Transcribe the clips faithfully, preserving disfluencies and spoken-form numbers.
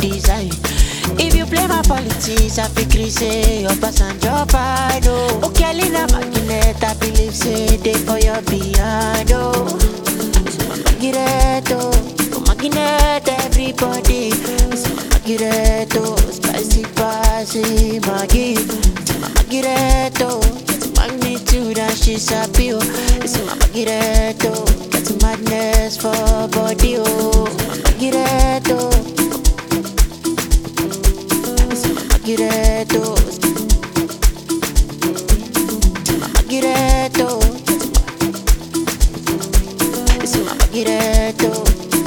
design. If you play my politics, I feel say your pass and your fight. Oh, okay, Lina Magnet, I believe say they for your behind. Oh, it's my Magireto, Magnet, everybody. It's my Magireto, spicy, spicy, Maggie. It's my Magireto, it's magnitude and she's happy. Oh, it's my Magireto, that's madness for body. Oh, my Magireto. Magireto, Magireto, it's my Magireto.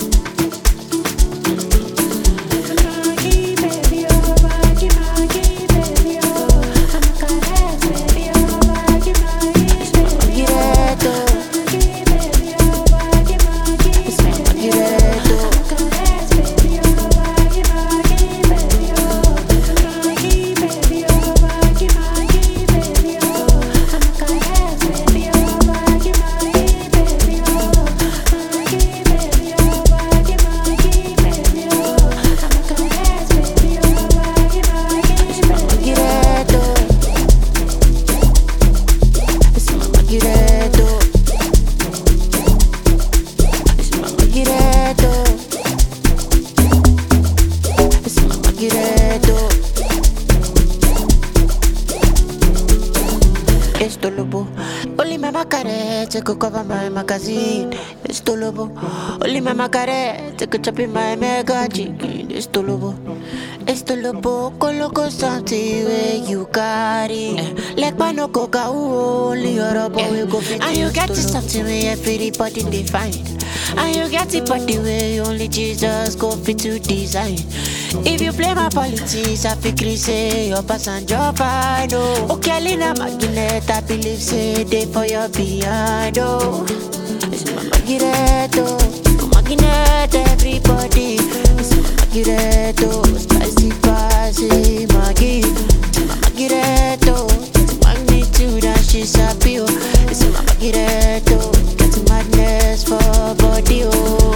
Esto lobo, only my macare, take a cover my magazine. Esto lobo, only my macare, take a chop in my mega chicken. Esto lobo, esto lobo, coloco something where you got it. Like my no coca, only your rubber will go fit. And you get to something where everybody define. And you get it body where only Jesus go fit to design. If you play my politics, I feel say your pass and your fine. Oh, okay, Lina Magnet, I believe say they for your behind. Oh, it's my Magireto, Magnet, everybody. It's my Magireto, spicy, spicy, Maggie. It's my Magireto, it's magnitude and she's happy. Oh, it's my Magireto, get madness for body. Oh.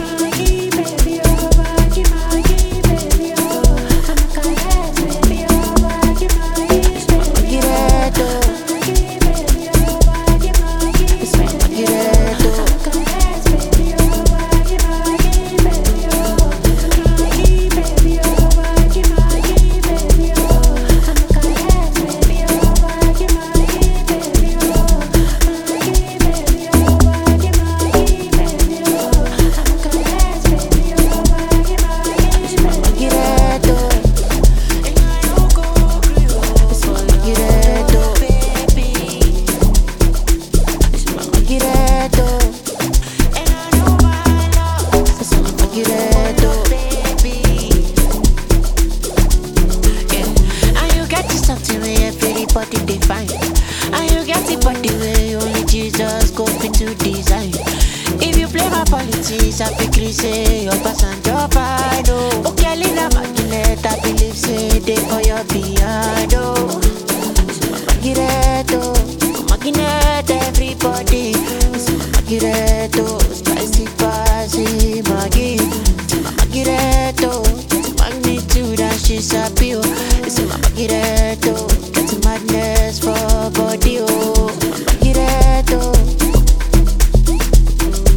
Body define, and you get it body way only Jesus go fit to design. If you play my politics, I feel say your pass and your fight. Oh, okay, Lina Magnet, I believe say they for your behind. Oh, it's my Magireto, Magnet, everybody. It's my Magireto, spicy, spicy, Maggie. It's my Magireto, it's magnitude and she's happy. Oh, it's my Magireto. Madness for body, oh, Magireto,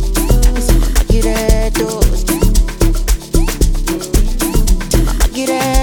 Magireto, Magireto.